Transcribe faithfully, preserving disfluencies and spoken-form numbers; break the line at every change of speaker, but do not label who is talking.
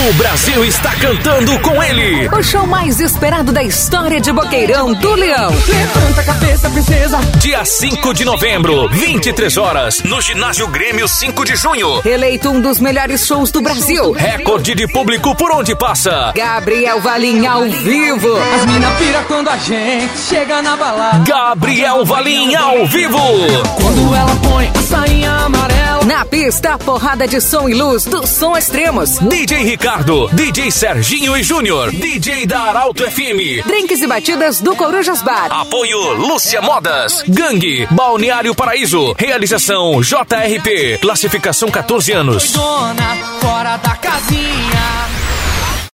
O Brasil está cantando com ele.
O show mais esperado da história de Boqueirão do Leão.
Levanta a cabeça, princesa.
Dia cinco de novembro, vinte e três horas, no Ginásio Grêmio cinco de junho.
Eleito um dos melhores shows do Brasil.
Recorde de público por onde passa.
Gabriel Valim ao vivo.
As mina pira quando a gente chega na balada.
Gabriel Valim ao vivo.
Quando ela põe a sainha amarela.
Na pista, porrada de som e luz do Som Extremos.
D J Ricardo, D J Serginho e Júnior, D J da Arauto F M.
Drinks e batidas do Corujas Bar.
Apoio Lúcia Modas, Gangue, Balneário Paraíso. Realização J R P, classificação quatorze anos.
Dona, fora da casinha.